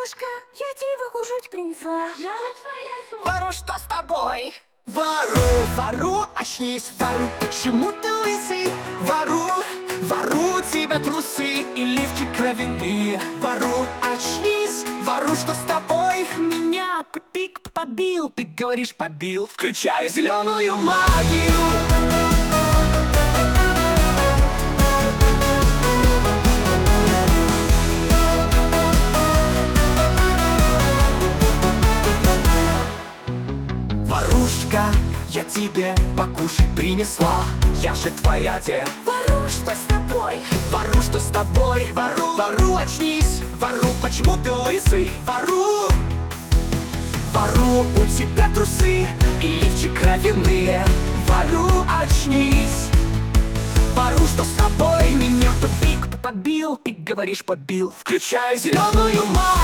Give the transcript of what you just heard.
Варушка, я тебе кушать принесла. Вару, что с тобой? Вару, очнись, Вару, почему ты лысый? Вару, тебя трусы и лифчик кровяные. Вару, очнись, Вару, что с тобой? Меня пик побил, ты говоришь побил. Включай зеленую магию. Варушка, я тебе покушать принесла. Я же твоя дева. Вару, что с тобой? Вару, что с тобой? Вару, очнись. Вару, почему ты лысый? Вару, у тебя трусы и лифчик кровяные. Вару, очнись. Вару, что с тобой? Меня пик побил, ты говоришь побил. Включай зеленую магию.